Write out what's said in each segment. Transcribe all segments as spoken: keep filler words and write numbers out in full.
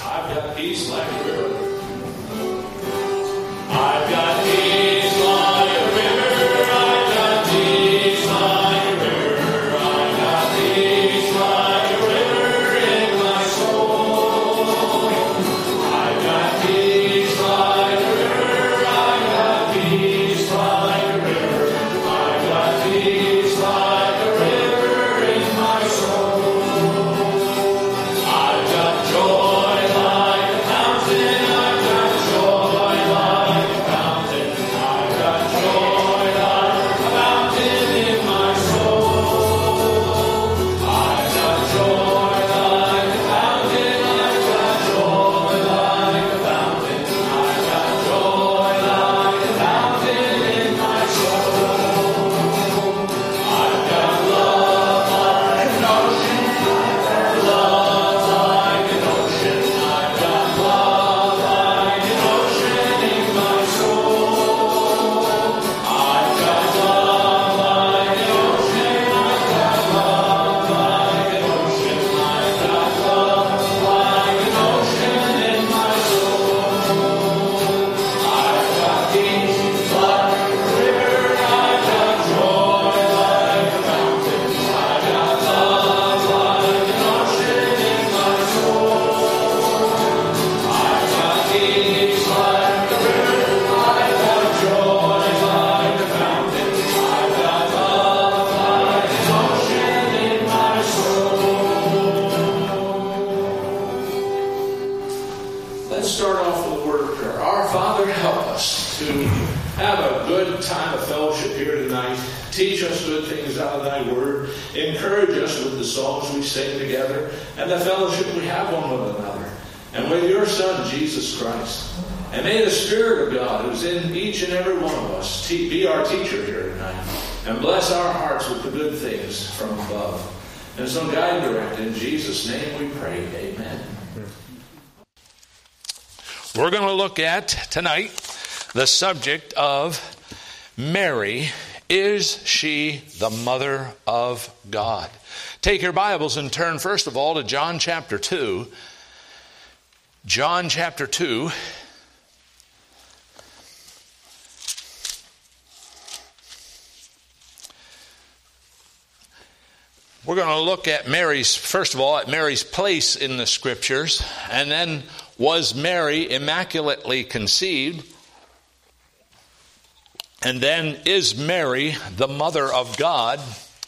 I've got peace like a river. I've got peace like a river. I've got peace like a river. I've got peace like a river in my soul. I've got peace like a river. I've got peace like a river. I've got peace like a river in my soul. I've got joy like a fountain. I've got joy like a fountain. I've got joy like a fountain in my soul. I've got joy like a fountain. I've got joy like a fountain. I've got joy like a fountain in my soul. I've got love like an ocean. I've got love like an ocean. I've got love like an ocean in my soul. I've got love like an ocean. I've got love like an ocean. I've got love like an ocean in my soul. I've got peace like a river. I've got joy like a fountain. I've got love like an ocean in my soul. I've got peace like a river. I've got joy like a fountain. I've got love like an ocean in my soul. Let's start off with a word of prayer. Our Father, help us to have a good time of fellowship here tonight. Teach us good things out of thy word. Encourage us with the songs we sing together and the fellowship we have one with another. And with your Son, Jesus Christ. And may the Spirit of God, who's in each and every one of us, te- be our teacher here tonight. And bless our hearts with the good things from above. And so guide and direct. In Jesus' name we pray. Amen. We're going to look at tonight the subject of Mary. Is she the mother of God? Take your Bibles and turn first of all to John chapter two. John chapter two. We're going to look at Mary's, first of all, at Mary's place in the Scriptures, and then was Mary immaculately conceived? And then, is Mary the mother of God?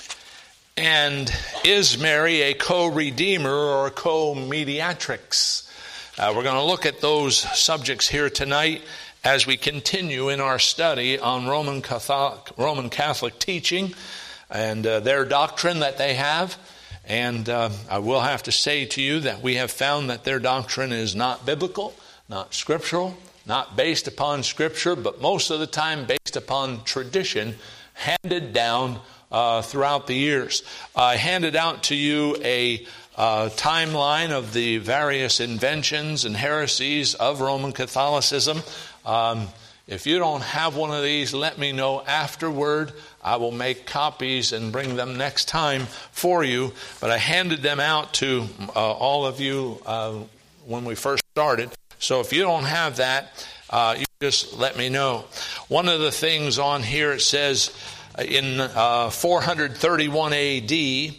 And is Mary a co-redeemer or a co-mediatrix? Uh, we're going to look at those subjects here tonight as we continue in our study on Roman Catholic, Roman Catholic teaching and uh, their doctrine that they have. And uh, I will have to say to you that we have found that their doctrine is not biblical, not scriptural, not based upon Scripture, but most of the time based upon tradition handed down uh, throughout the years. I handed out to you a uh, timeline of the various inventions and heresies of Roman Catholicism. Um, if you don't have one of these, let me know afterward. I will make copies and bring them next time for you. But I handed them out to uh, all of you uh, when we first started. So if you don't have that, uh, you just let me know. One of the things on here, it says in uh, four thirty-one A D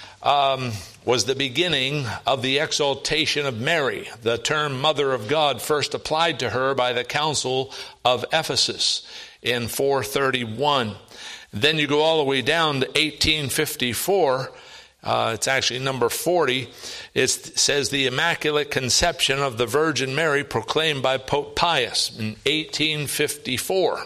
um, was the beginning of the exaltation of Mary. The term Mother of God first applied to her by the Council of Ephesus in four thirty-one. Then you go all the way down to eighteen fifty-four. Uh, it's actually number forty. It says the Immaculate Conception of the Virgin Mary proclaimed by Pope Pius in eighteen fifty-four.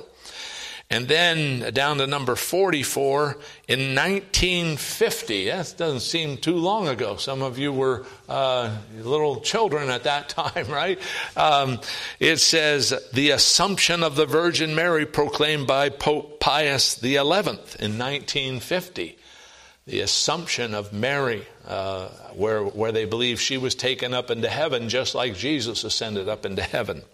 And then down to number forty-four in nineteen fifty. That doesn't seem too long ago. Some of you were uh, little children at that time, right? Um, it says the Assumption of the Virgin Mary proclaimed by Pope Pius the eleventh in nineteen fifty. The Assumption of Mary, uh, where, where they believe she was taken up into heaven just like Jesus ascended up into heaven.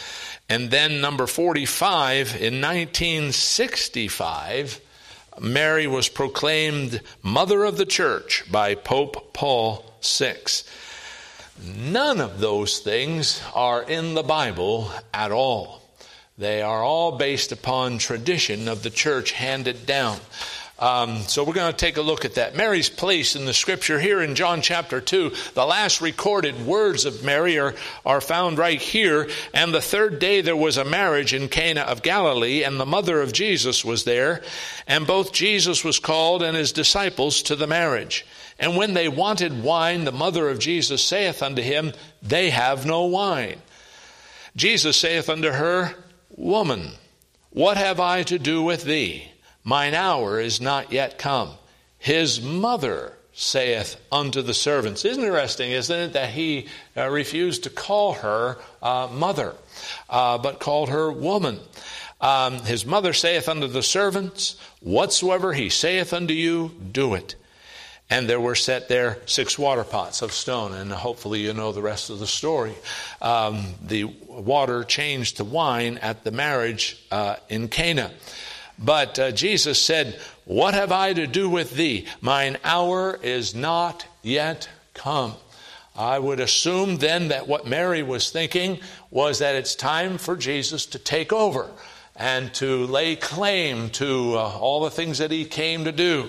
And then number forty-five, in nineteen sixty-five, Mary was proclaimed Mother of the Church by Pope Paul the sixth. None of those things are in the Bible at all. They are all based upon tradition of the church handed down. Um, so we're going to take a look at that. Mary's place in the scripture here in John chapter two. The last recorded words of Mary are, are found right here. And the third day there was a marriage in Cana of Galilee, and the mother of Jesus was there. And both Jesus was called and his disciples to the marriage. And when they wanted wine, the mother of Jesus saith unto him, They have no wine. Jesus saith unto her, Woman, what have I to do with thee? Mine hour is not yet come. His mother saith unto the servants. Isn't it interesting, isn't it, that he uh, refused to call her uh, mother, uh, but called her woman. Um, his mother saith unto the servants, Whatsoever he saith unto you, do it. And there were set there six water pots of stone. And hopefully you know the rest of the story. Um, the water changed to wine at the marriage uh, in Cana. But uh, Jesus said, What have I to do with thee? Mine hour is not yet come. I would assume then that what Mary was thinking was that it's time for Jesus to take over and to lay claim to uh, all the things that he came to do.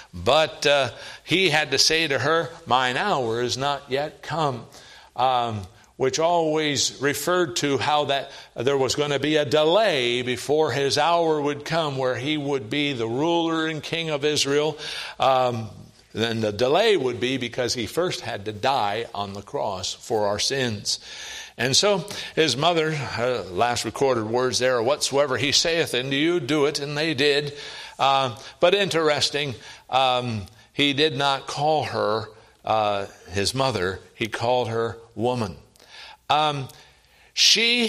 But uh, he had to say to her, Mine hour is not yet come. Um, which always referred to how that there was going to be a delay before his hour would come, where he would be the ruler and king of Israel. Um, then the delay would be because he first had to die on the cross for our sins. And so his mother, uh, last recorded words there, Whatsoever he saith unto you, do it. And they did. Uh, but interesting, um, he did not call her uh, his mother. He called her woman. Um, she,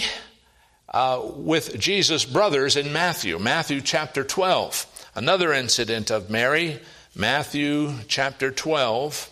uh, with Jesus' brothers in Matthew, Matthew chapter twelve, another incident of Mary, Matthew chapter twelve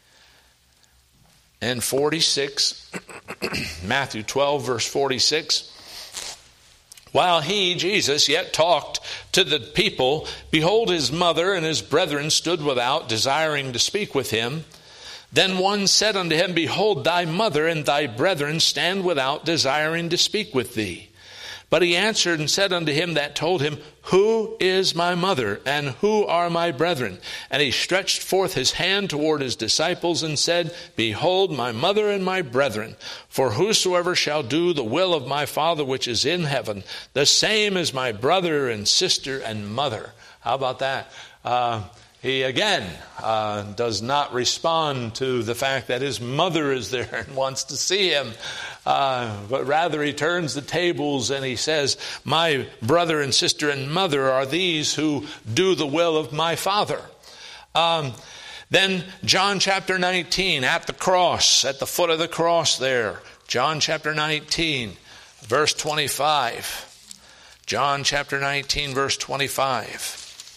and forty-six, Matthew twelve verse forty-six, While he, Jesus, yet talked to the people, behold, his mother and his brethren stood without, desiring to speak with him. Then one said unto him, Behold, thy mother and thy brethren stand without, desiring to speak with thee. But he answered and said unto him that told him, Who is my mother, and who are my brethren? And he stretched forth his hand toward his disciples and said, Behold, my mother and my brethren. For whosoever shall do the will of my Father which is in heaven, the same is my brother and sister and mother. How about that? Uh, He again uh, does not respond to the fact that his mother is there and wants to see him. Uh, but rather he turns the tables and he says, My brother and sister and mother are these who do the will of my Father. Um, then John chapter nineteen, at the cross, at the foot of the cross there. John chapter nineteen, verse twenty-five. John chapter nineteen, verse twenty-five.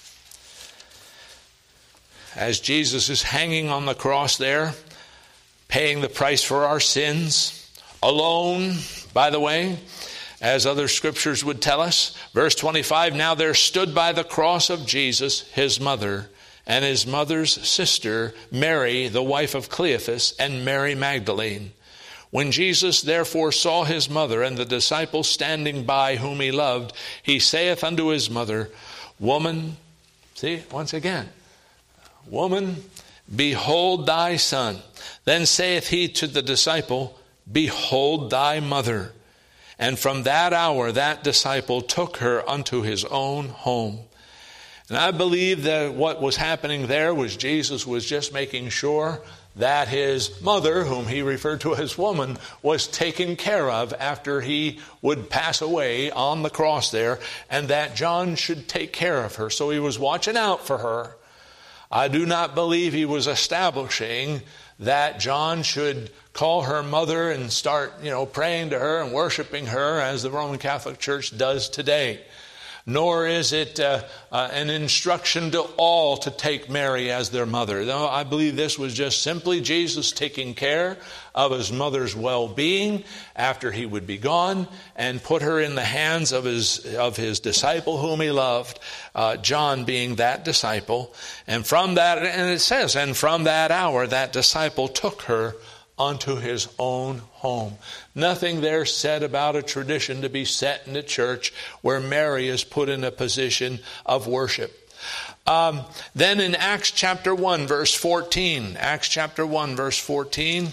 As Jesus is hanging on the cross there, paying the price for our sins, alone, by the way, as other scriptures would tell us. Verse twenty-five, Now there stood by the cross of Jesus his mother, and his mother's sister, Mary, the wife of Cleophas, and Mary Magdalene. When Jesus therefore saw his mother and the disciple standing by whom he loved, he saith unto his mother, Woman, see, once again, Woman, behold thy son. Then saith he to the disciple, Behold thy mother. And from that hour that disciple took her unto his own home. And I believe that what was happening there was Jesus was just making sure that his mother, whom he referred to as woman, was taken care of after he would pass away on the cross there, and that John should take care of her. So he was watching out for her. I do not believe he was establishing that John should call her mother and start, you know, praying to her and worshiping her as the Roman Catholic Church does today. Nor is it uh, uh, an instruction to all to take Mary as their mother. No, I believe this was just simply Jesus taking care of his mother's well-being after he would be gone, and put her in the hands of his of his disciple whom he loved, uh, John being that disciple. And from that, and it says, and from that hour that disciple took her unto his own home. Nothing there said about a tradition to be set in the church where Mary is put in a position of worship. Um, then in Acts chapter one, verse fourteen, Acts chapter one, verse fourteen,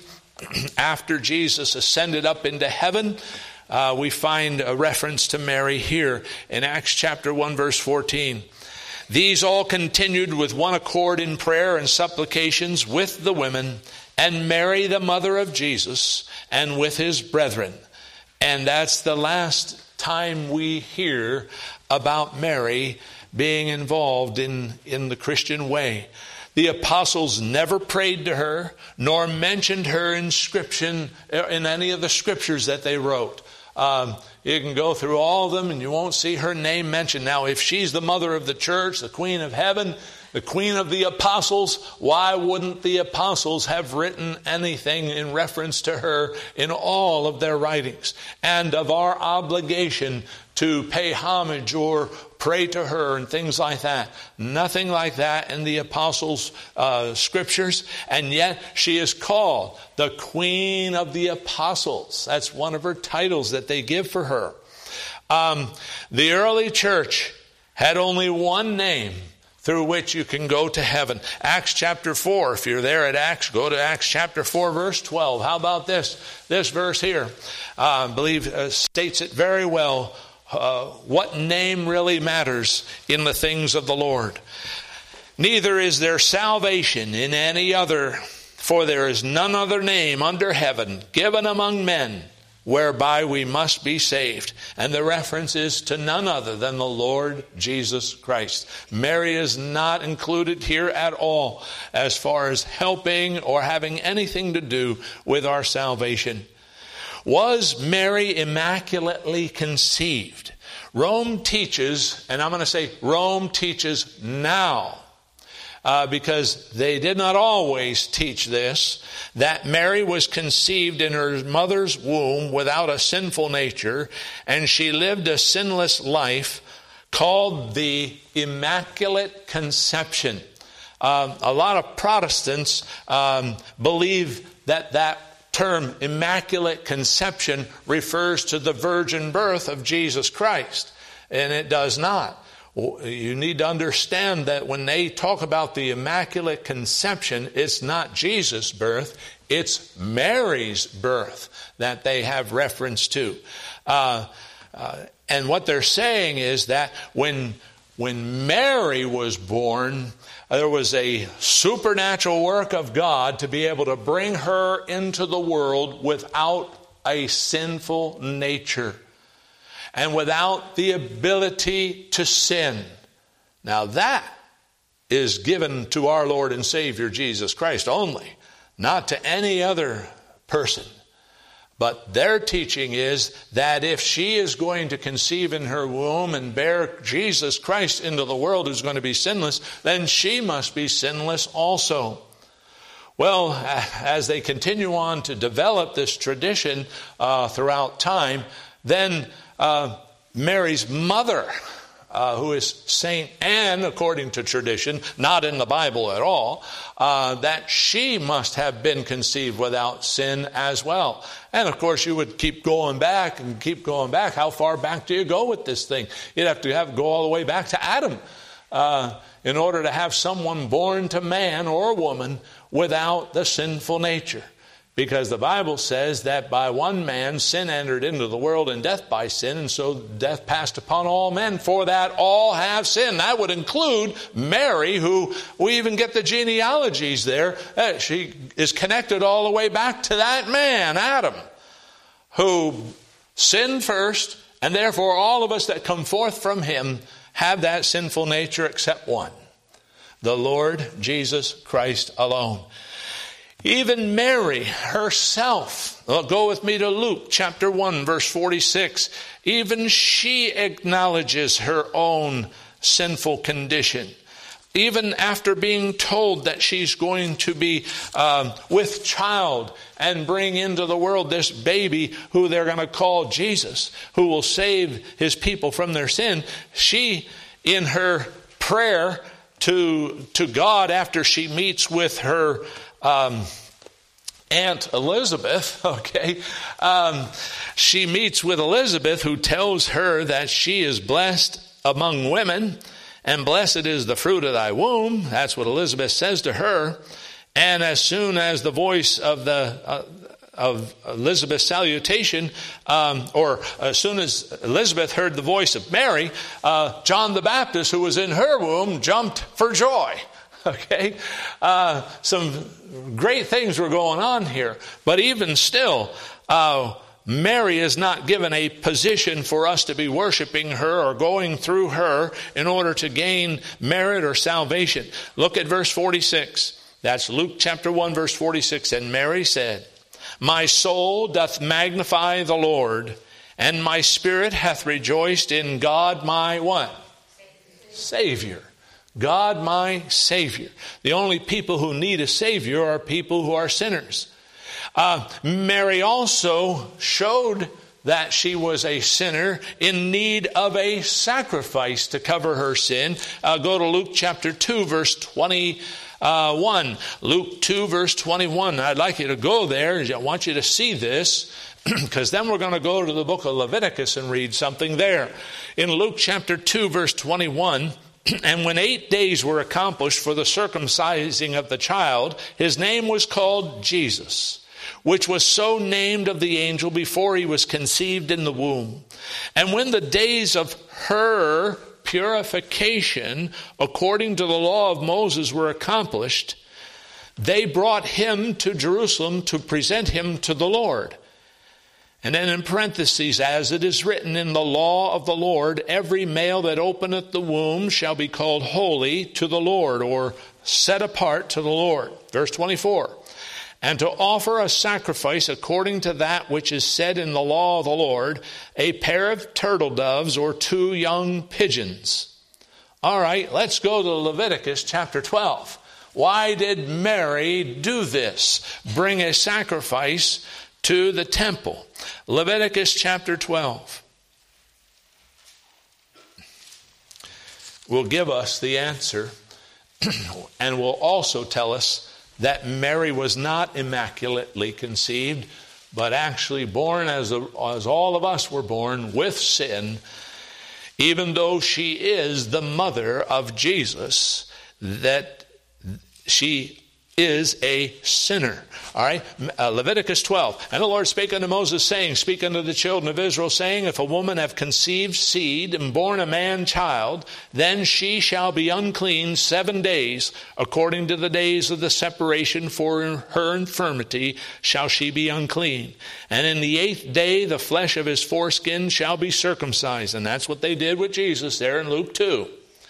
after Jesus ascended up into heaven, uh, we find a reference to Mary here in Acts chapter one, verse fourteen. These all continued with one accord in prayer and supplications with the women, and Mary, the mother of Jesus, and with his brethren. And that's the last time we hear about Mary being involved in, in the Christian way. The apostles never prayed to her, nor mentioned her inscription in any of the scriptures that they wrote. Um, you can go through all of them and you won't see her name mentioned. Now, if she's the mother of the church, the queen of heaven, the queen of the apostles, why wouldn't the apostles have written anything in reference to her in all of their writings? And of our obligation to pay homage or pray to her and things like that. Nothing like that in the apostles' uh, scriptures. And yet she is called the Queen of the Apostles. That's one of her titles that they give for her. Um, the early church had only one name through which you can go to heaven. Acts chapter four, if you're there at Acts, go to Acts chapter four, verse twelve. How about this? This verse here, uh, I believe, uh, states it very well. Uh, what name really matters in the things of the Lord. Neither is there salvation in any other, for there is none other name under heaven given among men whereby we must be saved. And the reference is to none other than the Lord Jesus Christ. Mary is not included here at all as far as helping or having anything to do with our salvation. Was Mary immaculately conceived? Rome teaches, and I'm going to say Rome teaches now, uh, because they did not always teach this, that Mary was conceived in her mother's womb without a sinful nature, and she lived a sinless life called the Immaculate Conception. Um, a lot of Protestants um, believe that that term Immaculate Conception refers to the virgin birth of Jesus Christ, and it does not. You need to understand that when they talk about the Immaculate Conception, it's not Jesus' birth, it's Mary's birth that they have reference to. Uh, uh, and what they're saying is that when, when Mary was born, there was a supernatural work of God to be able to bring her into the world without a sinful nature and without the ability to sin. Now that is given to our Lord and Savior Jesus Christ only, not to any other person. But their teaching is that if she is going to conceive in her womb and bear Jesus Christ into the world who's going to be sinless, then she must be sinless also. Well, as they continue on to develop this tradition uh, throughout time, then uh, Mary's mother, Uh, who is Saint Anne, according to tradition, not in the Bible at all, uh, that she must have been conceived without sin as well. And of course, you would keep going back and keep going back. How far back do you go with this thing? You'd have to have go all the way back to Adam uh, in order to have someone born to man or woman without the sinful nature. Because the Bible says that by one man sin entered into the world, and death by sin, and so death passed upon all men, for that all have sinned. That would include Mary, who we even get the genealogies there. She is connected all the way back to that man, Adam, who sinned first, and therefore all of us that come forth from him have that sinful nature except one, the Lord Jesus Christ alone. Even Mary herself, well, go with me to Luke chapter one, verse forty-six. Even she acknowledges her own sinful condition. Even after being told that she's going to be um, with child and bring into the world this baby who they're going to call Jesus, who will save his people from their sin, she, in her prayer to, to God after she meets with her Um, Aunt Elizabeth, okay, um, she meets with Elizabeth, who tells her that she is blessed among women, and blessed is the fruit of thy womb. That's what Elizabeth says to her. And as soon as the voice of the uh, of Elizabeth's salutation, um, or as soon as Elizabeth heard the voice of Mary, uh, John the Baptist, who was in her womb, jumped for joy. Okay, uh, some great things were going on here. But even still, uh, Mary is not given a position for us to be worshiping her or going through her in order to gain merit or salvation. Look at verse forty-six. That's Luke chapter one, verse forty-six. And Mary said, my soul doth magnify the Lord, and my spirit hath rejoiced in God my what? Savior. God my Savior. The only people who need a Savior are people who are sinners. Uh, Mary also showed that she was a sinner in need of a sacrifice to cover her sin. Uh, go to Luke chapter two, verse twenty-one. Luke two, verse twenty-one. I'd like you to go there. I want you to see this, because then we're going to go to the book of Leviticus and read something there. In Luke chapter two, verse twenty-one, and when eight days were accomplished for the circumcising of the child, his name was called Jesus, which was so named of the angel before he was conceived in the womb. And when the days of her purification, according to the law of Moses, were accomplished, they brought him to Jerusalem to present him to the Lord. And then in parentheses, as it is written in the law of the Lord, every male that openeth the womb shall be called holy to the Lord, or set apart to the Lord. Verse twenty-four. And to offer a sacrifice according to that which is said in the law of the Lord, a pair of turtle doves or two young pigeons. All right, let's go to Leviticus chapter twelve. Why did Mary do this? Bring a sacrifice to the temple. Leviticus chapter twelve will give us the answer and will also tell us that Mary was not immaculately conceived, but actually born as, a, as all of us were born, with sin, even though she is the mother of Jesus, that she is a sinner. All right, uh, Leviticus twelve. And the Lord spake unto Moses, saying, speak unto the children of Israel, saying, if a woman have conceived seed and born a man child, then she shall be unclean seven days, according to the days of the separation for her infirmity shall she be unclean. And in the eighth day the flesh of his foreskin shall be circumcised. And that's what they did with Jesus there in Luke two.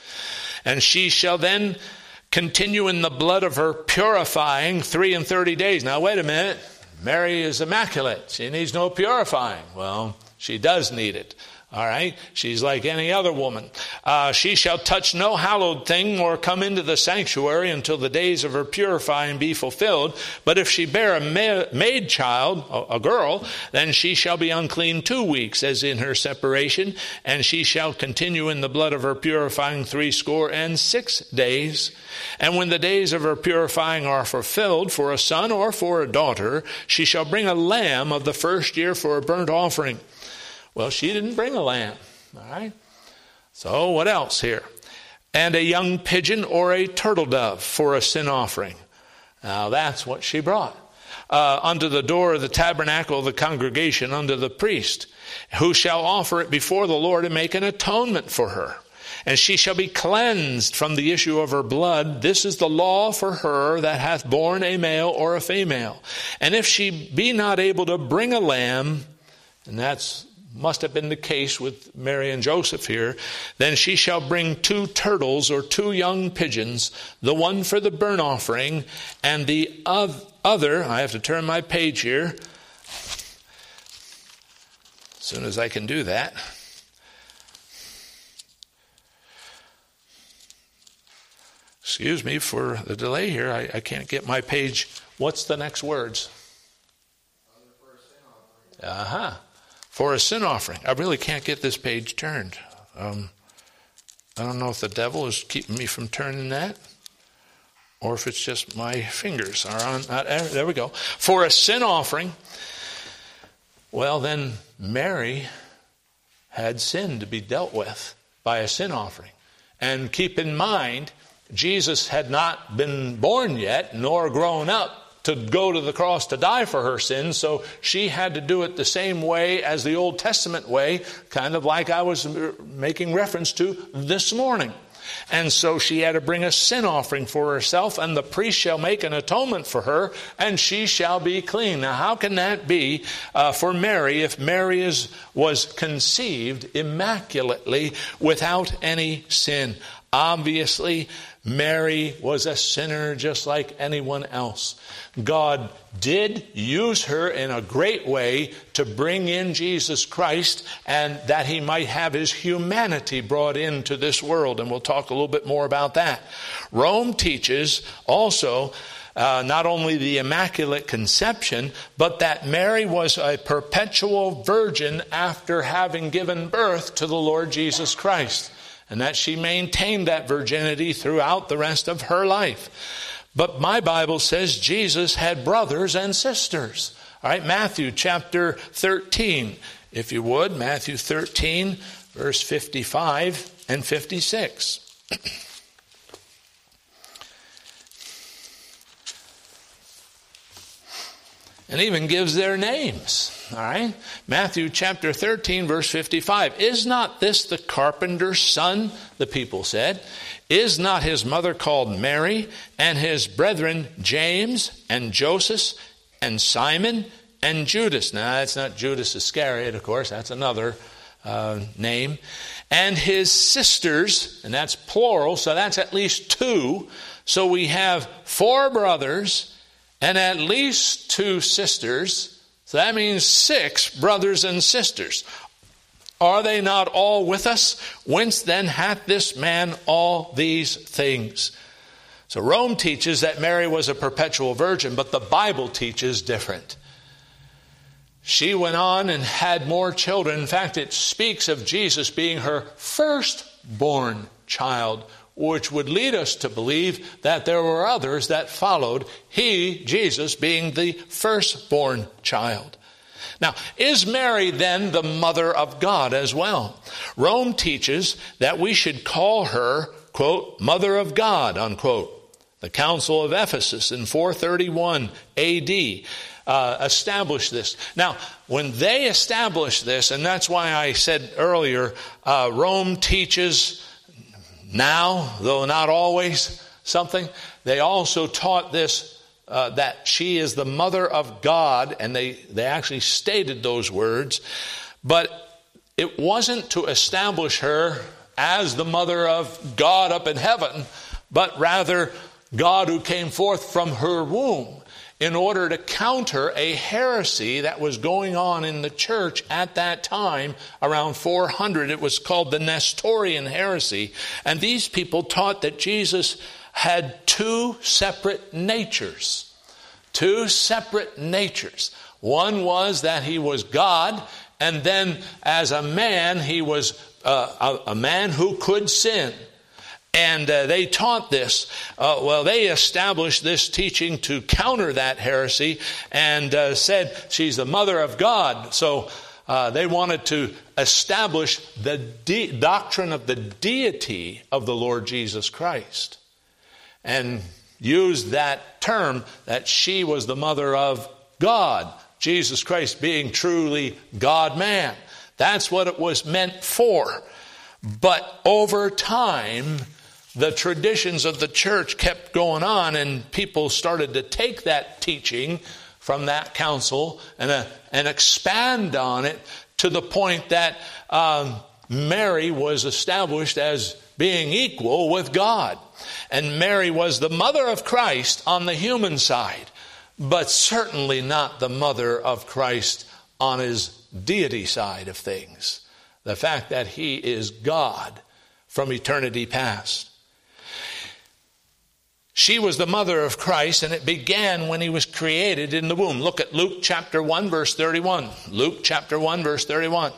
And she shall then continue in the blood of her purifying three and thirty days. Now wait a minute. Mary is immaculate. She needs no purifying. Well, she does need it. All right. She's like any other woman. Uh, she shall touch no hallowed thing or come into the sanctuary until the days of her purifying be fulfilled. But if she bear a ma- maid child, a, a girl, then she shall be unclean two weeks as in her separation. And she shall continue in the blood of her purifying threescore and six days. And when the days of her purifying are fulfilled for a son or for a daughter, she shall bring a lamb of the first year for a burnt offering. Well, she didn't bring a lamb, all right? So what else here? And a young pigeon or a turtle dove for a sin offering. Now that's what she brought. Uh, unto the door of the tabernacle of the congregation, unto the priest, who shall offer it before the Lord and make an atonement for her. And she shall be cleansed from the issue of her blood. This is the law for her that hath borne a male or a female. And if she be not able to bring a lamb, and that's must have been the case with Mary and Joseph here, then she shall bring two turtles or two young pigeons, the one for the burnt offering, and the other, I have to turn my page here, as soon as I can do that. Excuse me for the delay here. I, I can't get my page. What's the next words? Uh-huh. For a sin offering. I really can't get this page turned. Um, I don't know if the devil is keeping me from turning that. or if it's just my fingers are on. Uh, there we go. For a sin offering. Well, then Mary had sin to be dealt with by a sin offering. And keep in mind, Jesus had not been born yet, nor grown up to go to the cross to die for her sins, so she had to do it the same way as the Old Testament way, kind of like I was making reference to this morning. And so she had to bring a sin offering for herself, and the priest shall make an atonement for her, and she shall be clean. Now, how can that be uh, for Mary if Mary is, was conceived immaculately without any sin? Obviously, Mary was a sinner just like anyone else. God did use her in a great way to bring in Jesus Christ, and that he might have his humanity brought into this world. And we'll talk a little bit more about that. Rome teaches also uh, not only the Immaculate Conception, but that Mary was a perpetual virgin after having given birth to the Lord Jesus Christ, and that she maintained that virginity throughout the rest of her life. But my Bible says Jesus had brothers and sisters. All right, Matthew chapter thirteen, if you would. Matthew thirteen, verse fifty-five and fifty-six. And even gives their names. All right. Matthew chapter thirteen, verse fifty-five. Is not this the carpenter's son? The people said. Is not his mother called Mary, and his brethren James and Joseph and Simon and Judas? Now, that's not Judas Iscariot, of course. That's another uh, name. And his sisters, and that's plural, so that's at least two. So we have four brothers and at least two sisters. So that means six brothers and sisters. Are they not all with us? Whence then hath this man all these things? So Rome teaches that Mary was a perpetual virgin, but the Bible teaches different. She went on and had more children. In fact, it speaks of Jesus being her firstborn child, which would lead us to believe that there were others that followed, he, Jesus, being the firstborn child. Now, is Mary then the mother of God as well? Rome teaches that we should call her, quote, mother of God, unquote. The Council of Ephesus in four thirty-one A D uh, established this. Now, when they established this, and that's why I said earlier, uh, Rome teaches now, though not always, something. They also taught this, uh, that she is the mother of God, and they, they actually stated those words. But it wasn't to establish her as the mother of God up in heaven, but rather God who came forth from her womb in order to counter a heresy that was going on in the church at that time, around four hundred. It was called the Nestorian heresy. And these people taught that Jesus had two separate natures. Two separate natures. One was that he was God, and then as a man, he was uh, a, a man who could sin. And uh, they taught this. Uh, well, they established this teaching to counter that heresy and uh, said she's the mother of God. So uh, they wanted to establish the de- doctrine of the deity of the Lord Jesus Christ and used that term that she was the mother of God, Jesus Christ being truly God-man. That's what it was meant for. But over time, the traditions of the church kept going on, and people started to take that teaching from that council and, uh, and expand on it to the point that um, Mary was established as being equal with God. And Mary was the mother of Christ on the human side, but certainly not the mother of Christ on his deity side of things. The fact that he is God from eternity past. She was the mother of Christ, and it began when he was created in the womb. Look at Luke chapter one, verse thirty-one. Luke chapter one, verse thirty-one.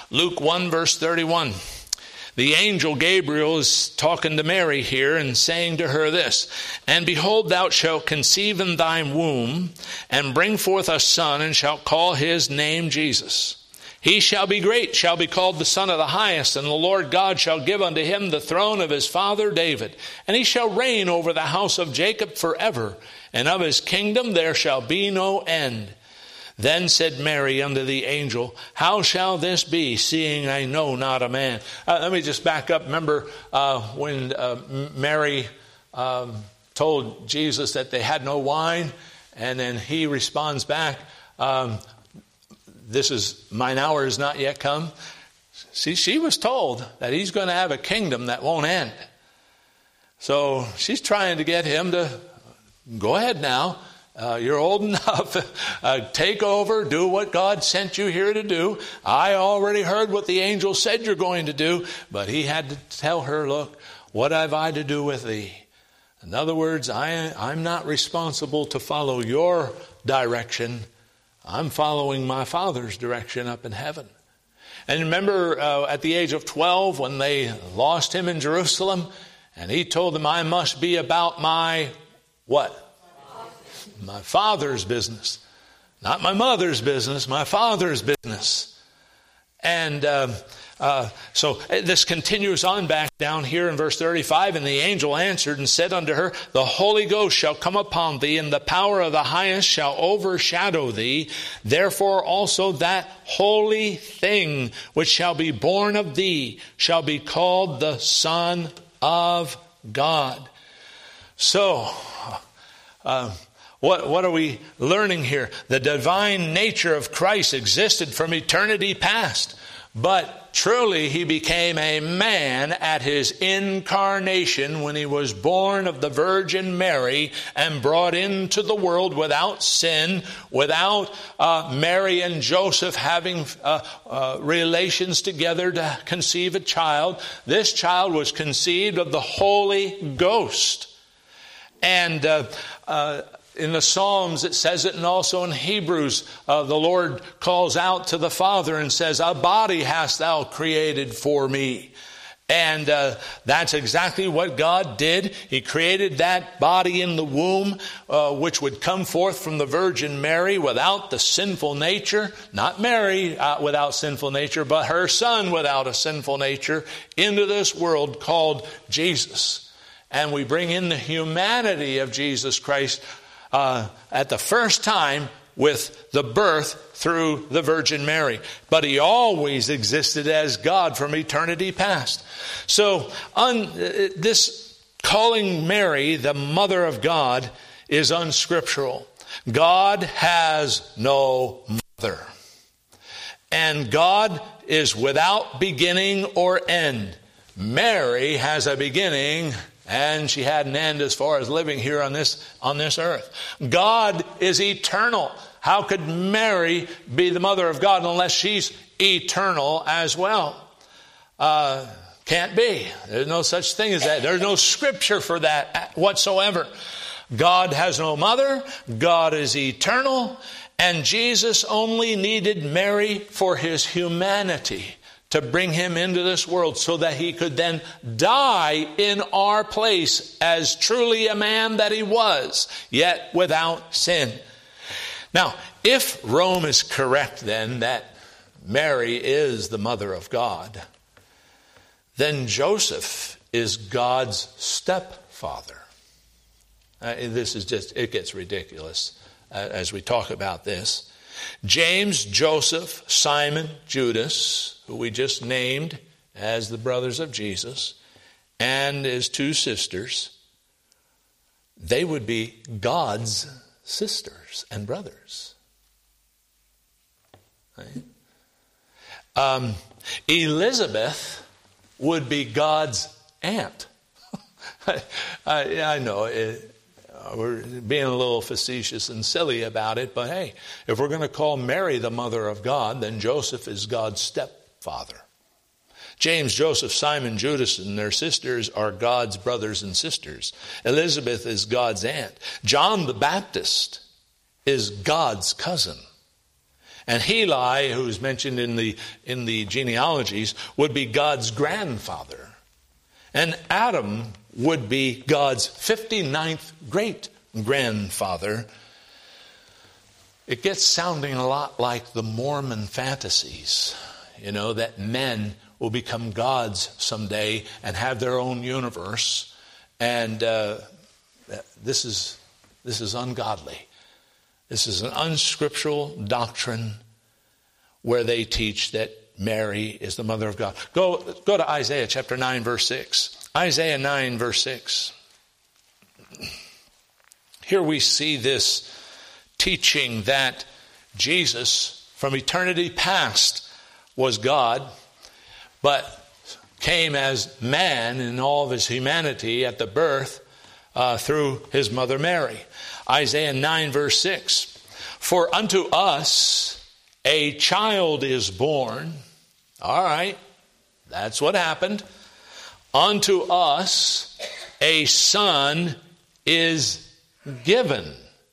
Luke one, verse thirty-one. The angel Gabriel is talking to Mary here and saying to her this, "And behold, thou shalt conceive in thy womb, and bring forth a son, and shalt call his name Jesus. He shall be great, shall be called the Son of the Highest, and the Lord God shall give unto him the throne of his father David. And he shall reign over the house of Jacob forever, and of his kingdom there shall be no end." Then said Mary unto the angel, "How shall this be, seeing I know not a man?" Uh, let me just back up. Remember uh, when uh, Mary um, told Jesus that they had no wine, and then he responds back, um, "This is, mine hour is not yet come." See, she was told that he's going to have a kingdom that won't end. So she's trying to get him to go ahead now. Uh, you're old enough. uh, take over. Do what God sent you here to do. I already heard what the angel said you're going to do. But he had to tell her, "Look, what have I to do with thee?" In other words, I, I'm not responsible to follow your direction. I'm following my Father's direction up in heaven. And remember uh, at the age of twelve when they lost him in Jerusalem, and he told them, "I must be about my," what? My Father's business. Not my mother's business, my Father's business. And uh, uh, so this continues on back down here in verse thirty-five. "And the angel answered and said unto her, The Holy Ghost shall come upon thee, and the power of the Highest shall overshadow thee. Therefore also that holy thing which shall be born of thee shall be called the Son of God." So, uh, What, what are we learning here? The divine nature of Christ existed from eternity past. But truly he became a man at his incarnation when he was born of the Virgin Mary and brought into the world without sin, without uh, Mary and Joseph having uh, uh, relations together to conceive a child. This child was conceived of the Holy Ghost. And uh, uh, in the Psalms, it says it, and also in Hebrews, uh, the Lord calls out to the Father and says, "A body hast thou created for me." And uh, that's exactly what God did. He created that body in the womb, uh, which would come forth from the Virgin Mary without the sinful nature. Not Mary uh, without sinful nature, but her son without a sinful nature into this world called Jesus. And we bring in the humanity of Jesus Christ Uh, at the first time with the birth through the Virgin Mary. But he always existed as God from eternity past. So un, this calling Mary the mother of God is unscriptural. God has no mother. And God is without beginning or end. Mary has a beginning, and she had an end as far as living here on this on this earth. God is eternal. How could Mary be the mother of God unless she's eternal as well? Uh, can't be. There's no such thing as that. There's no scripture for that whatsoever. God has no mother. God is eternal. And Jesus only needed Mary for his humanity, to bring him into this world so that he could then die in our place as truly a man that he was, yet without sin. Now, if Rome is correct then that Mary is the mother of God, then Joseph is God's stepfather. Uh, this is just, it gets ridiculous uh, as we talk about this. James, Joseph, Simon, Judas, who we just named as the brothers of Jesus, and his two sisters, they would be God's sisters and brothers. Right? Um, Elizabeth would be God's aunt. I, I know it, we're being a little facetious and silly about it, but hey, if we're going to call Mary the mother of God, then Joseph is God's stepfather. James, Joseph, Simon, Judas, and their sisters are God's brothers and sisters. Elizabeth is God's aunt. John the Baptist is God's cousin. And Heli, who's mentioned in the in the genealogies, would be God's grandfather. And Adam would be God's fifty-ninth great-grandfather. It gets sounding a lot like the Mormon fantasies, you know, that men will become gods someday and have their own universe. And uh, this is this is ungodly. This is an unscriptural doctrine where they teach that Mary is the mother of God. Go, go to Isaiah chapter nine, verse six. Isaiah nine, verse six. Here we see this teaching that Jesus, from eternity past, was God, but came as man in all of his humanity at the birth uh, through his mother Mary. Isaiah nine, verse six. For unto us a child is born. All right, that's what happened. Unto us a son is given.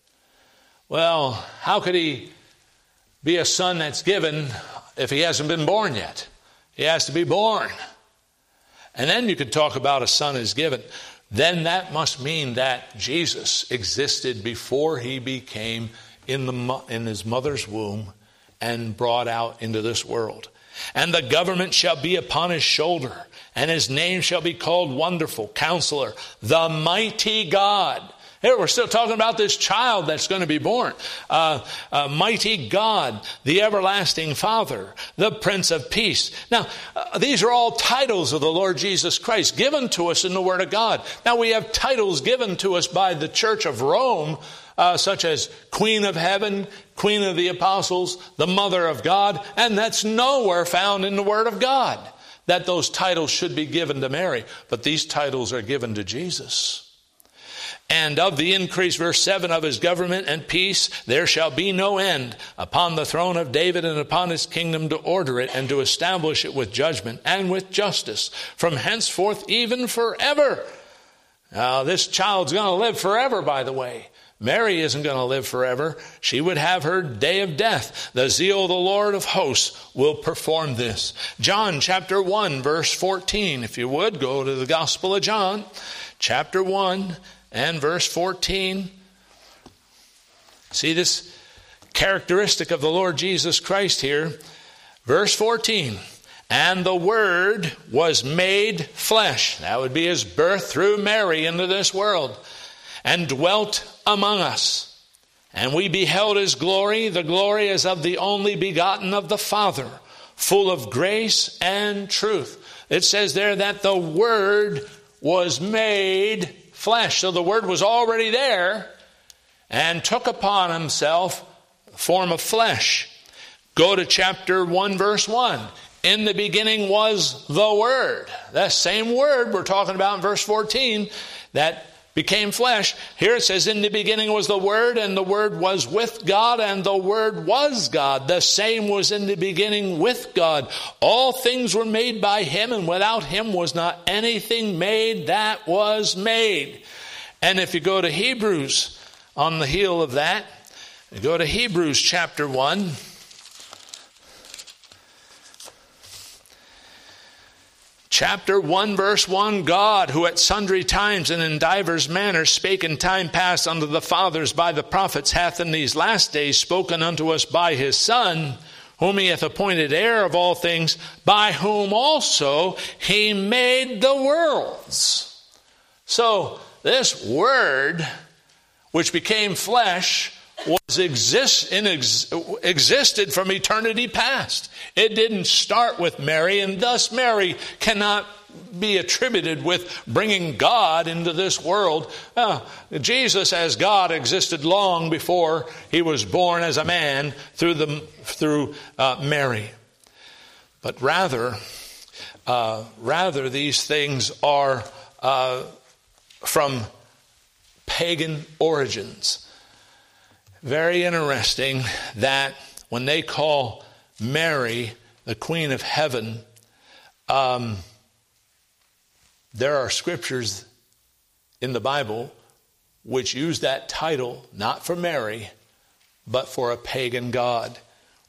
Well, how could he be a son that's given if he hasn't been born yet? He has to be born. And then you could talk about a son is given. Then that must mean that Jesus existed before he became in the in his mother's womb and brought out into this world. And the government shall be upon his shoulder, and his name shall be called Wonderful, Counselor, the Mighty God. Here we're still talking about this child that's going to be born. Uh, uh, Mighty God, the Everlasting Father, the Prince of Peace. Now, uh, these are all titles of the Lord Jesus Christ given to us in the Word of God. Now, we have titles given to us by the Church of Rome, uh, such as Queen of Heaven, Queen of the Apostles, the Mother of God, and that's nowhere found in the Word of God that those titles should be given to Mary. But these titles are given to Jesus. And of the increase, verse seven, of his government and peace, there shall be no end upon the throne of David and upon his kingdom, to order it and to establish it with judgment and with justice from henceforth even forever. Now, this child's going to live forever, by the way. Mary isn't going to live forever. She would have her day of death. The zeal of the Lord of hosts will perform this. John chapter one, verse fourteen. If you would, go to the Gospel of John, chapter one. And verse fourteen, see this characteristic of the Lord Jesus Christ here. Verse fourteen, and the Word was made flesh. That would be his birth through Mary into this world. And dwelt among us. And we beheld his glory. The glory is of the only begotten of the Father, full of grace and truth. It says there that the Word was made flesh. So the Word was already there and took upon himself the form of flesh. Go to chapter one, verse one. In the beginning was the Word. That same Word we're talking about in verse fourteen that became flesh. Here it says, in the beginning was the Word, and the Word was with God, and the Word was God. The same was in the beginning with God. All things were made by him, and without him was not anything made that was made. And if you go to Hebrews, on the heel of that, you go to Hebrews chapter one. Chapter one, verse one, God, who at sundry times and in divers manners spake in time past unto the fathers by the prophets, hath in these last days spoken unto us by his Son, whom he hath appointed heir of all things, by whom also he made the worlds. So this Word, which became flesh, was exist in ex, existed from eternity past. It didn't start with Mary, and thus Mary cannot be attributed with bringing God into this world. Uh, Jesus as God existed long before he was born as a man through the through uh, Mary. But rather, uh, rather these things are uh, from pagan origins. Very interesting that when they call Mary the Queen of Heaven, um, there are scriptures in the Bible which use that title not for Mary, but for a pagan god,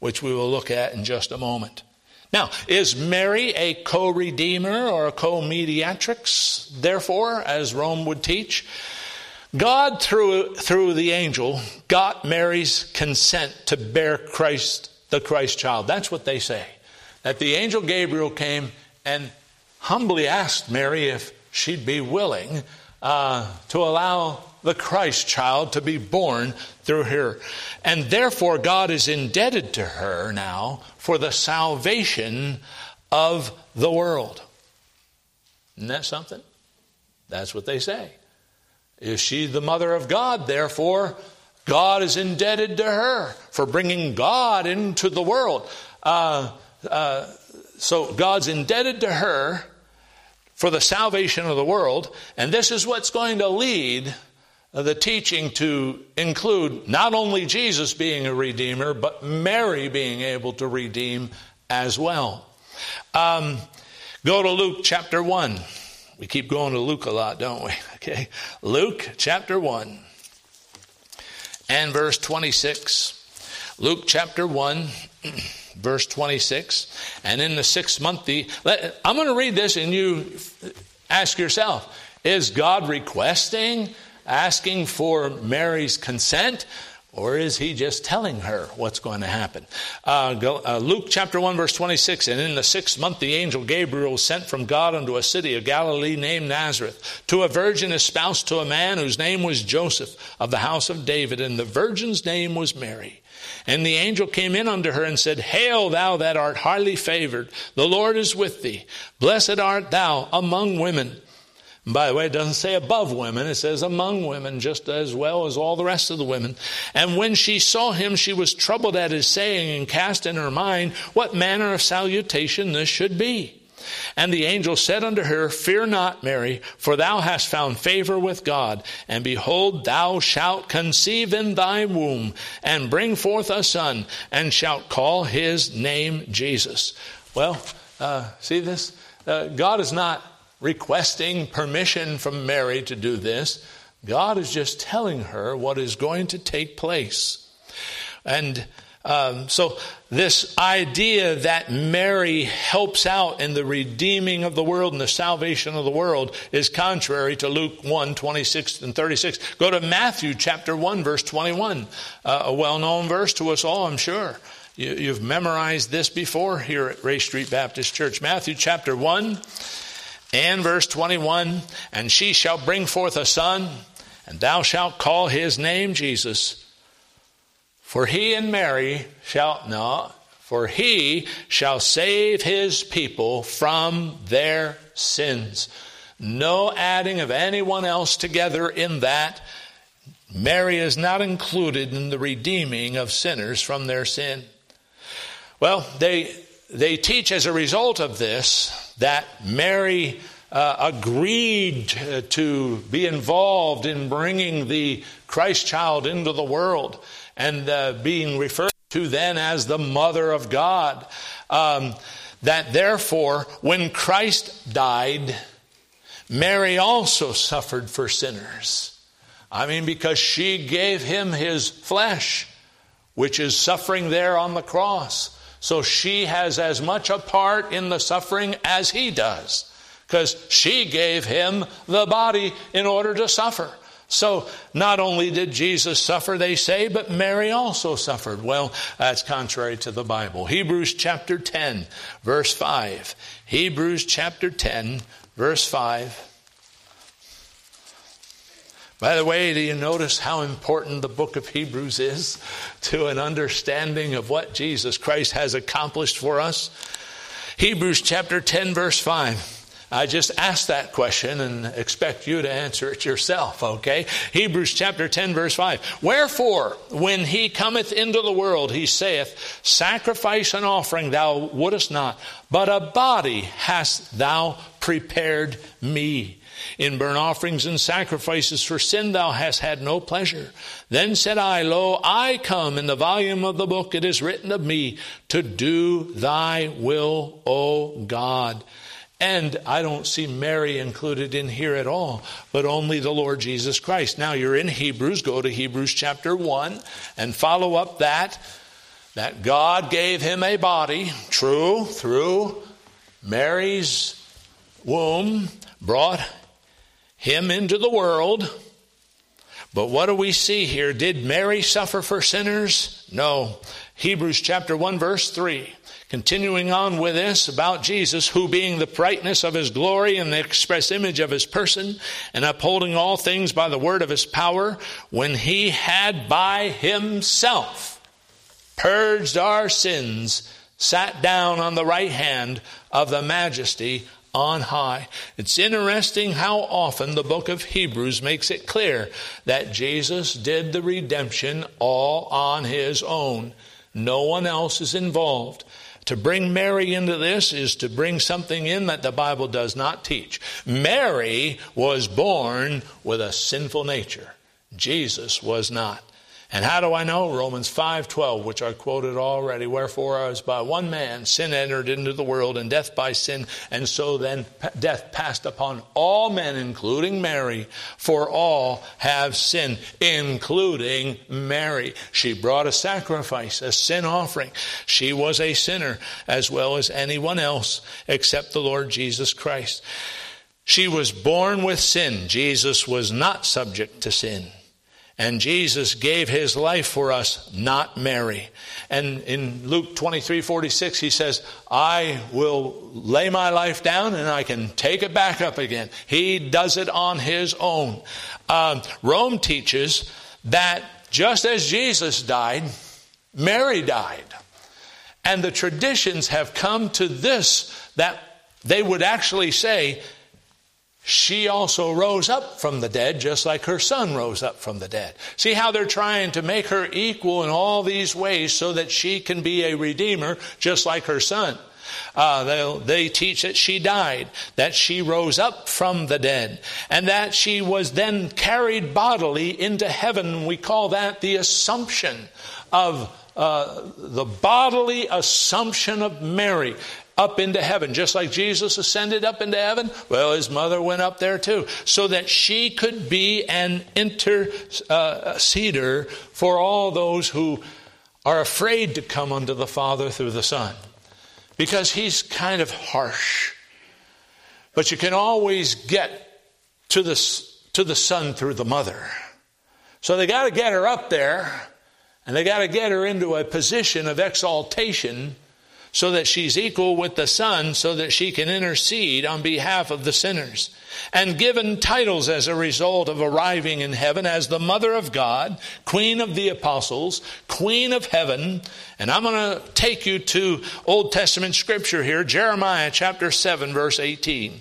which we will look at in just a moment. Now, is Mary a co-redeemer or a co-mediatrix, therefore, as Rome would teach? God, through, through the angel, got Mary's consent to bear Christ, the Christ child. That's what they say. That the angel Gabriel came and humbly asked Mary if she'd be willing uh, to allow the Christ child to be born through her. And therefore, God is indebted to her now for the salvation of the world. Isn't that something? That's what they say. Is she the mother of God? Therefore, God is indebted to her for bringing God into the world. Uh, uh, so God's indebted to her for the salvation of the world. And this is what's going to lead the teaching to include not only Jesus being a redeemer, but Mary being able to redeem as well. Um, go to Luke chapter one. We keep going to Luke a lot, don't we? Okay, Luke chapter one and verse twenty-six. Luke chapter one, verse twenty-six. And in the sixth month, the, let, I'm going to read this and you ask yourself, is God requesting, asking for Mary's consent, or is he just telling her what's going to happen? Uh, go, uh, Luke chapter one, verse twenty-six. And in the sixth month, the angel Gabriel was sent from God unto a city of Galilee named Nazareth, to a virgin espoused to a man whose name was Joseph, of the house of David, and the virgin's name was Mary. And the angel came in unto her and said, Hail, thou that art highly favored, the Lord is with thee. Blessed art thou among women. And by the way, it doesn't say above women. It says among women, just as well as all the rest of the women. And when she saw him, she was troubled at his saying, and cast in her mind what manner of salutation this should be. And the angel said unto her, Fear not, Mary, for thou hast found favor with God. And behold, thou shalt conceive in thy womb, and bring forth a son, and shalt call his name Jesus. Well, uh, see this? Uh, God is not requesting permission from Mary to do this. God is just telling her what is going to take place. And um, so this idea that Mary helps out in the redeeming of the world and the salvation of the world is contrary to Luke one, twenty-six and thirty-six. Go to Matthew chapter one, verse twenty-one, uh, a well-known verse to us all, I'm sure. You, you've memorized this before here at Ray Street Baptist Church. Matthew chapter one and verse twenty-one, And she shall bring forth a son, and thou shalt call his name Jesus. For he and Mary shall not, for he shall save his people from their sins. No adding of anyone else together in that. Mary is not included in the redeeming of sinners from their sin. Well, they they teach as a result of this that Mary uh, agreed to be involved in bringing the Christ child into the world, and uh, being referred to then as the mother of God. Um, that therefore, when Christ died, Mary also suffered for sinners. I mean, because she gave him his flesh, which is suffering there on the cross. So she has as much a part in the suffering as he does, because she gave him the body in order to suffer. So not only did Jesus suffer, they say, but Mary also suffered. Well, that's contrary to the Bible. Hebrews chapter ten, verse five. Hebrews chapter ten, verse five. By the way, do you notice how important the book of Hebrews is to an understanding of what Jesus Christ has accomplished for us? Hebrews chapter ten, verse five. I just asked that question and expect you to answer it yourself, okay? Hebrews chapter ten, verse five. Wherefore, when he cometh into the world, he saith, Sacrifice and offering thou wouldest not, but a body hast thou prepared me. In burnt offerings and sacrifices for sin thou hast had no pleasure. Then said I, Lo, I come. In the volume of the book it is written of me, to do thy will, O God. And I don't see Mary included in here at all, but only the Lord Jesus Christ. Now you're in Hebrews. Go to Hebrews chapter one and follow up that. that God gave him a body, true, through Mary's womb, brought him into the world. But what do we see here? Did Mary suffer for sinners? No. Hebrews chapter one, verse three. Continuing on with this about Jesus, who being the brightness of his glory and the express image of his person, and upholding all things by the word of his power, when he had by himself purged our sins, sat down on the right hand of the majesty on high. It's interesting how often the book of Hebrews makes it clear that Jesus did the redemption all on his own. No one else is involved. To bring Mary into this is to bring something in that the Bible does not teach. Mary was born with a sinful nature. Jesus was not. And how do I know? Romans five twelve, which I quoted already. Wherefore, as by one man sin entered into the world, and death by sin, and so then death passed upon all men, including Mary. For all have sinned, including Mary. She brought a sacrifice, a sin offering. She was a sinner as well as anyone else except the Lord Jesus Christ. She was born with sin. Jesus was not subject to sin. And Jesus gave his life for us, not Mary. And in Luke twenty-three forty-six, he says, I will lay my life down and I can take it back up again. He does it on his own. Um, Rome teaches that just as Jesus died, Mary died. And the traditions have come to this, that they would actually say, she also rose up from the dead, just like her son rose up from the dead. See how they're trying to make her equal in all these ways so that she can be a redeemer, just like her son. Uh, they teach that she died, that she rose up from the dead, and that she was then carried bodily into heaven. We call that the assumption of uh, the bodily assumption of Mary up into heaven. Just like Jesus ascended up into heaven, well, his mother went up there too, so that she could be an interceder for all those who are afraid to come unto the Father through the Son, because he's kind of harsh. But you can always get to the, to the Son through the mother. So they got to get her up there, and they got to get her into a position of exaltation so that she's equal with the Son, so that she can intercede on behalf of the sinners. And given titles as a result of arriving in heaven as the Mother of God, Queen of the Apostles, Queen of Heaven. And I'm going to take you to Old Testament scripture here, Jeremiah chapter seven, verse eighteen.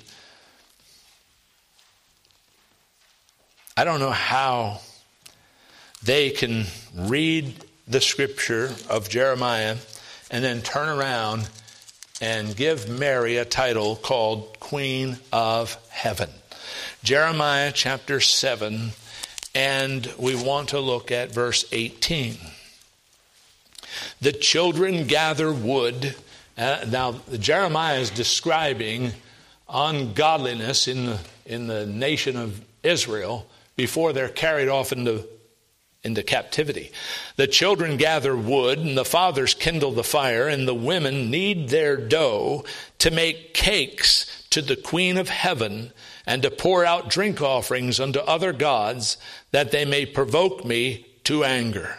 I don't know how they can read the scripture of Jeremiah and then turn around and give Mary a title called Queen of Heaven. Jeremiah chapter seven, and we want to look at verse eighteen. The children gather wood. Uh, now, Jeremiah is describing ungodliness in the, in the nation of Israel before they're carried off into into captivity. The children gather wood, and the fathers kindle the fire, and the women knead their dough to make cakes to the Queen of Heaven, and to pour out drink offerings unto other gods, that they may provoke me to anger.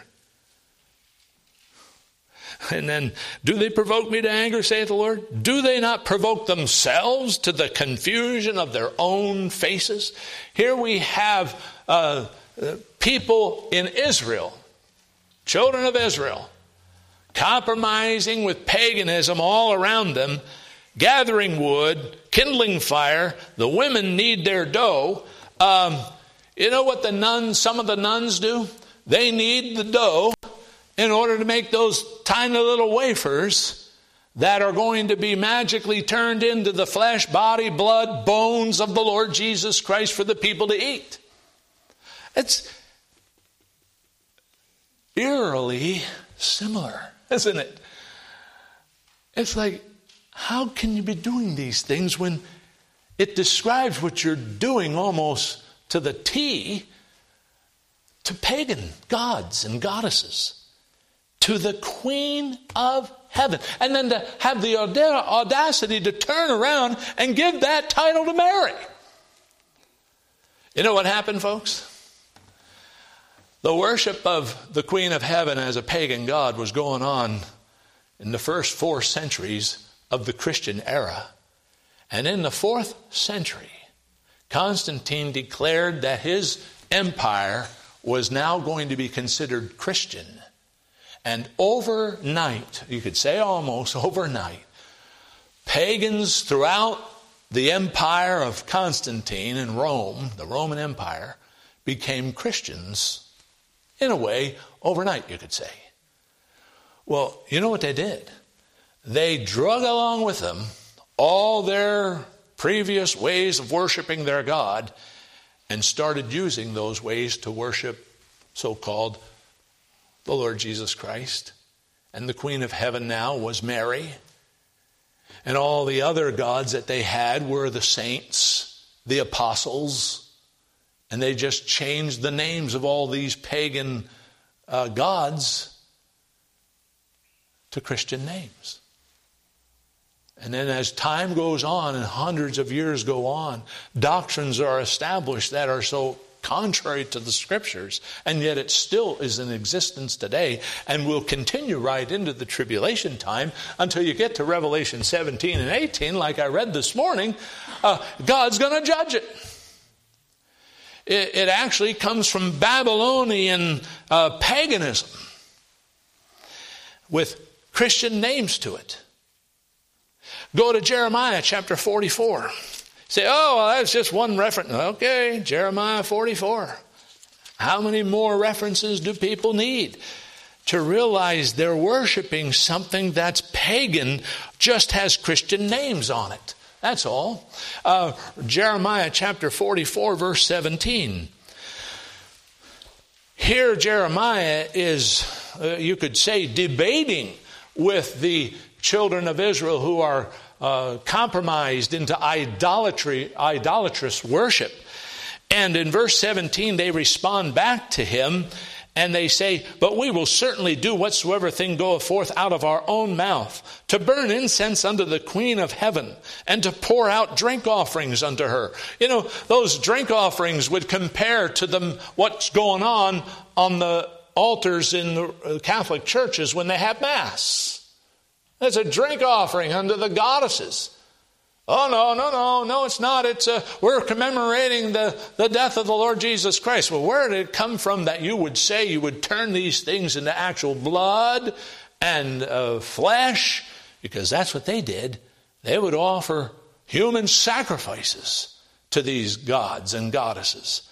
And then, do they provoke me to anger, saith the Lord? Do they not provoke themselves to the confusion of their own faces? Here we have uh, uh, people in Israel, children of Israel, compromising with paganism all around them, gathering wood, kindling fire. The women knead their dough. Um, you know what the nuns, some of the nuns do? They knead the dough in order to make those tiny little wafers that are going to be magically turned into the flesh, body, blood, bones of the Lord Jesus Christ for the people to eat. It's eerily similar, isn't it? It's like, how can you be doing these things when it describes what you're doing almost to the T to pagan gods and goddesses? to the Queen of Heaven. And then to have the audacity to turn around and give that title to Mary. You know what happened, folks? The worship of the Queen of Heaven as a pagan god was going on in the first four centuries of the Christian era. And in the fourth century, Constantine declared that his empire was now going to be considered Christian. And overnight, you could say almost overnight, pagans throughout the empire of Constantine in Rome, the Roman Empire, became Christians in a way overnight, you could say. Well, you know what they did? They drug along with them all their previous ways of worshiping their God and started using those ways to worship so-called the Lord Jesus Christ. And the Queen of Heaven now was Mary. And all the other gods that they had were the saints, the apostles. And they just changed the names of all these pagan uh, gods to Christian names. And then as time goes on and hundreds of years go on, doctrines are established that are so contrary to the Scriptures, and yet it still is in existence today and will continue right into the tribulation time until you get to Revelation seventeen and eighteen, like I read this morning. uh, God's going to judge it. it. It actually comes from Babylonian uh, paganism with Christian names to it. Go to Jeremiah chapter forty-four. Say, oh, well, that's just one reference. Okay, Jeremiah forty-four. How many more references do people need to realize they're worshiping something that's pagan, just has Christian names on it? That's all. Uh, Jeremiah chapter forty-four, verse seventeen. Here Jeremiah is, uh, you could say, debating with the children of Israel who are uh, compromised into idolatry, idolatrous worship. And in verse seventeen, they respond back to him and they say, but we will certainly do whatsoever thing goeth forth out of our own mouth, to burn incense unto the Queen of Heaven, and to pour out drink offerings unto her. You know, those drink offerings would compare to them what's going on on the altars in the Catholic churches when they have Mass. It's a drink offering unto the goddesses. Oh, no, no, no, no, it's not. It's a, we're commemorating the, the death of the Lord Jesus Christ. Well, where did it come from that you would say you would turn these things into actual blood and uh, flesh? Because that's what they did. They would offer human sacrifices to these gods and goddesses.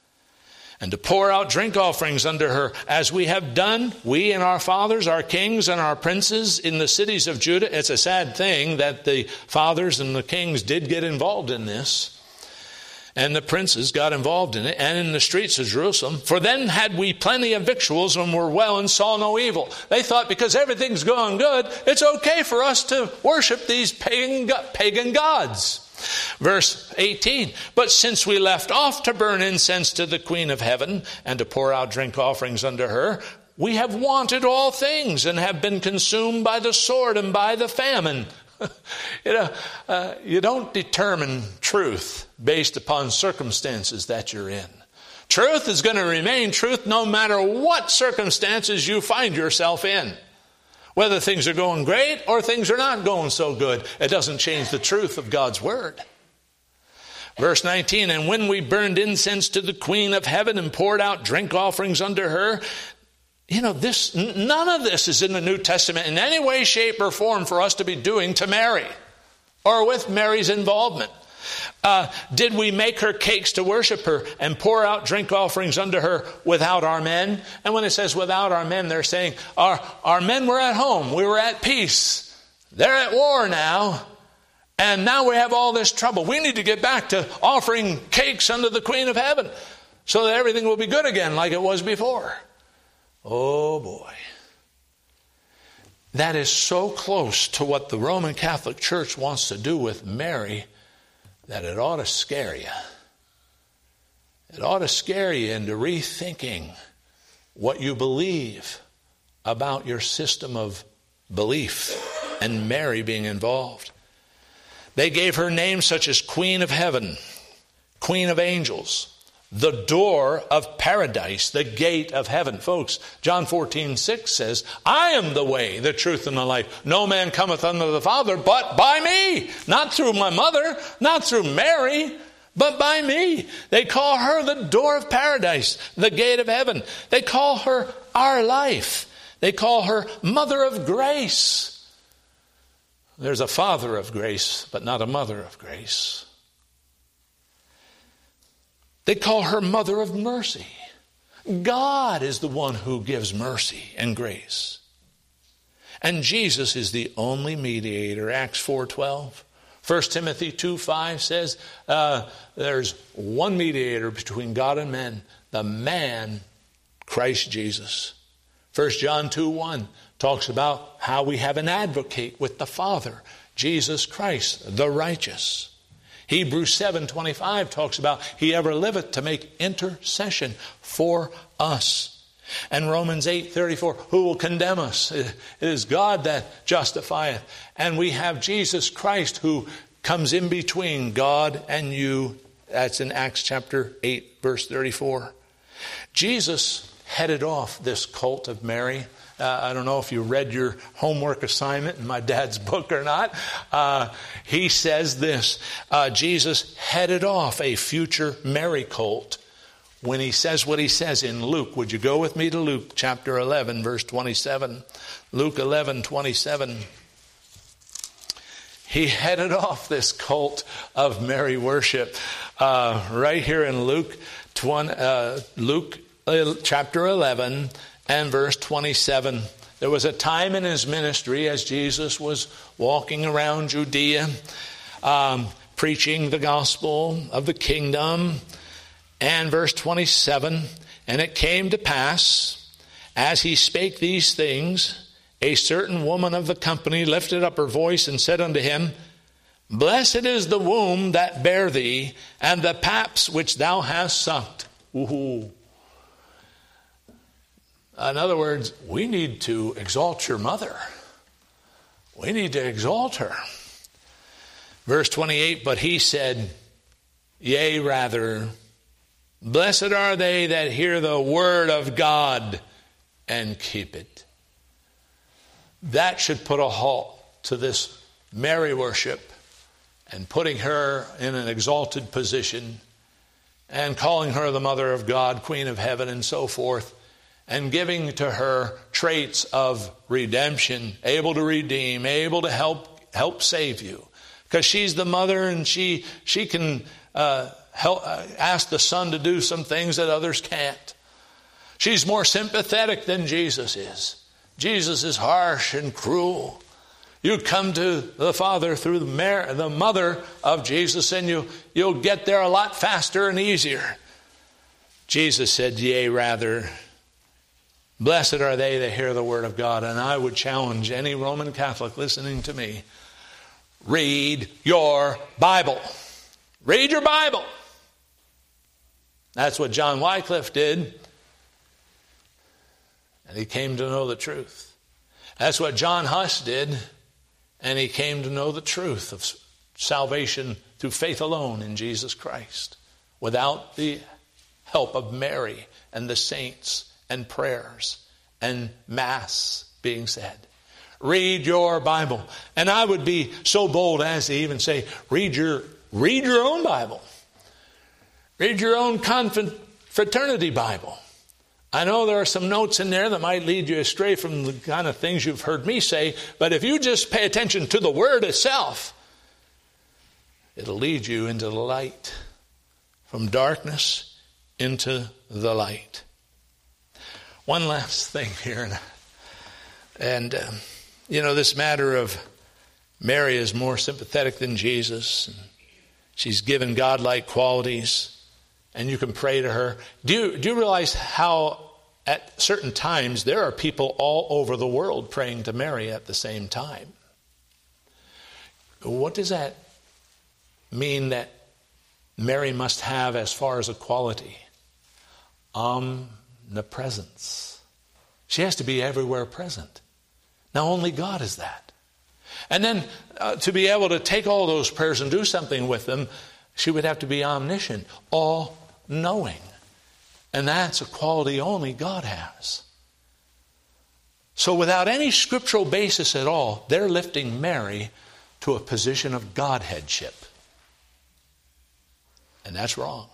And to pour out drink offerings unto her, as we have done, we and our fathers, our kings and our princes in the cities of Judah. It's a sad thing that the fathers and the kings did get involved in this. And the princes got involved in it, and in the streets of Jerusalem. For then had we plenty of victuals and were well and saw no evil. They thought because everything's going good, it's okay for us to worship these pagan, pagan gods. Verse eighteen, but since we left off to burn incense to the Queen of Heaven and to pour out drink offerings unto her, we have wanted all things and have been consumed by the sword and by the famine. you know, uh, you don't determine truth based upon circumstances that you're in. Truth is going to remain truth no matter what circumstances you find yourself in. Whether things are going great or things are not going so good, it doesn't change the truth of God's word. Verse nineteen, and when we burned incense to the Queen of Heaven and poured out drink offerings unto her. You know, this, none of this is in the New Testament in any way, shape, or form for us to be doing to Mary or with Mary's involvement. Uh, did we make her cakes to worship her and pour out drink offerings unto her without our men? And when it says without our men, they're saying our, our men were at home. We were at peace. They're at war now. And now we have all this trouble. We need to get back to offering cakes unto the Queen of Heaven so that everything will be good again like it was before. Oh boy. That is so close to what the Roman Catholic Church wants to do with Mary that it ought to scare you. It ought to scare you into rethinking what you believe about your system of belief and Mary being involved. They gave her names such as Queen of Heaven, Queen of Angels, the door of paradise, the gate of heaven. Folks, John fourteen six says, I am the way, the truth, and the life. No man cometh unto the Father but by me. Not through my mother, not through Mary, but by me. They call her the door of paradise, the gate of heaven. They call her our life. They call her Mother of Grace. There's a Father of grace, but not a Mother of grace. They call her Mother of Mercy. God is the one who gives mercy and grace. And Jesus is the only mediator. Acts four twelve. First Timothy two five says uh, there's one mediator between God and men, the man Christ Jesus. First John two one talks about how we have an advocate with the Father, Jesus Christ, the righteous. Hebrews seven twenty-five talks about he ever liveth to make intercession for us. And Romans eight thirty-four, who will condemn us? It is God that justifieth. And we have Jesus Christ who comes in between God and you. That's in Acts chapter eight, verse thirty-four. Jesus headed off this cult of Mary. Uh, I don't know if you read your homework assignment in my dad's book or not. Uh, he says this, uh, Jesus headed off a future Mary cult when he says what he says in Luke. Would you go with me to Luke chapter eleven, verse twenty-seven? Luke eleven twenty-seven. He headed off this cult of Mary worship. Uh, right here in Luke, twenty, uh, Luke uh, chapter eleven, and verse twenty-seven. There was a time in his ministry as Jesus was walking around Judea, um, preaching the gospel of the kingdom. And verse twenty-seven, and it came to pass, as he spake these things, a certain woman of the company lifted up her voice and said unto him, Blessed is the womb that bare thee, and the paps which thou hast sucked. Ooh. In other words, we need to exalt your mother. We need to exalt her. Verse twenty-eight, but he said, Yea, rather, blessed are they that hear the word of God and keep it. That should put a halt to this Mary worship and putting her in an exalted position and calling her the Mother of God, Queen of Heaven, and so forth. And giving to her traits of redemption, able to redeem, able to help help save you. Because she's the mother and she she can uh, help, uh, ask the son to do some things that others can't. She's more sympathetic than Jesus is. Jesus is harsh and cruel. You come to the Father through the, Mary, the mother of Jesus, and you, you'll get there a lot faster and easier. Jesus said, Yea, rather, blessed are they that hear the word of God. And I would challenge any Roman Catholic listening to me, read your Bible. Read your Bible. That's what John Wycliffe did. And he came to know the truth. That's what John Huss did. And he came to know the truth of salvation through faith alone in Jesus Christ, without the help of Mary and the saints and prayers and mass being said. Read your Bible. And I would be so bold as to even say, read your, read your own Bible. Read your own confraternity Bible. I know there are some notes in there that might lead you astray from the kind of things you've heard me say, but if you just pay attention to the word itself, it'll lead you into the light, from darkness into the light. One last thing here, and uh, you know, this matter of Mary is more sympathetic than Jesus. She's given godlike qualities. And you can pray to her. Do you, do you realize how at certain times there are people all over the world praying to Mary at the same time? What does that mean that Mary must have as far as a quality? Omnipresence. She has to be everywhere present. Now, only God is that. And then uh, to be able to take all those prayers and do something with them, she would have to be omniscient, all-knowing. And that's a quality only God has. So without any scriptural basis at all, they're lifting Mary to a position of Godheadship. And that's wrong.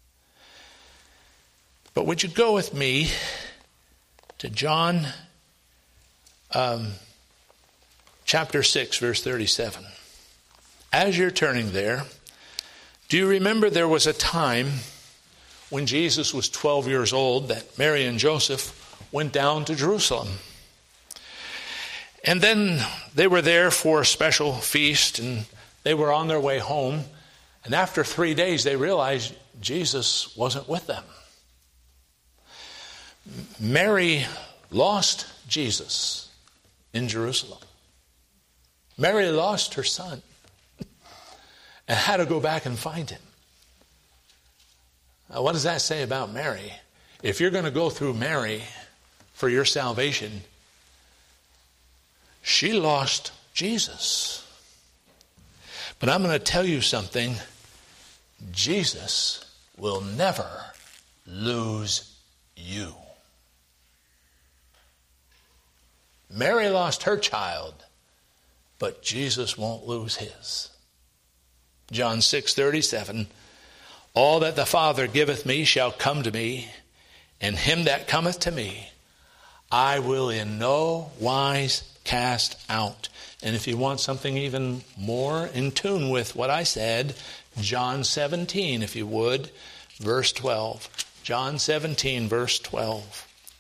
But would you go with me to John um, chapter six, verse thirty-seven. As you're turning there, do you remember there was a time when Jesus was twelve years old that Mary and Joseph went down to Jerusalem? And then they were there for a special feast, and they were on their way home. And after three days, they realized Jesus wasn't with them. Mary lost Jesus in Jerusalem. Mary lost her son and had to go back and find him. Now, what does that say about Mary? If you're going to go through Mary for your salvation, she lost Jesus. But I'm going to tell you something. Jesus will never lose you. Mary lost her child, but Jesus won't lose his. John six thirty-seven, all that the Father giveth me shall come to me, and him that cometh to me I will in no wise cast out. And if you want something even more in tune with what I said, John seventeen, if you would, verse twelve. John seventeen, verse twelve.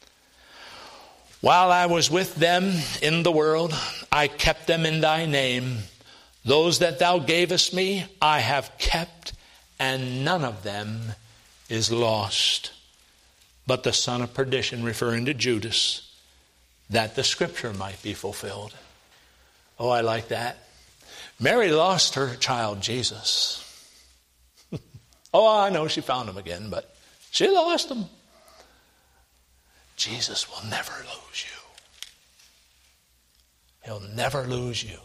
While I was with them in the world, I kept them in thy name. Those that thou gavest me, I have kept, and none of them is lost. But the son of perdition, referring to Judas, that the scripture might be fulfilled. Oh, I like that. Mary lost her child, Jesus. Oh, I know she found him again, but she lost him. Jesus will never lose you. He'll never lose you.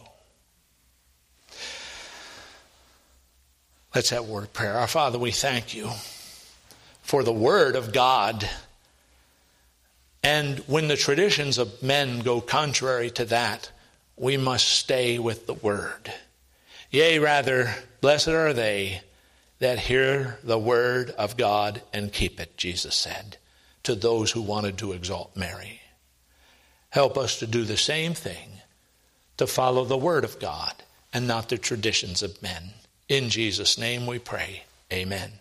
Let's have a word of prayer. Our Father, we thank you for the word of God. And when the traditions of men go contrary to that, we must stay with the word. Yea, rather, blessed are they that hear the word of God and keep it, Jesus said to those who wanted to exalt Mary. Help us to do the same thing, to follow the word of God and not the traditions of men. In Jesus' name we pray. Amen.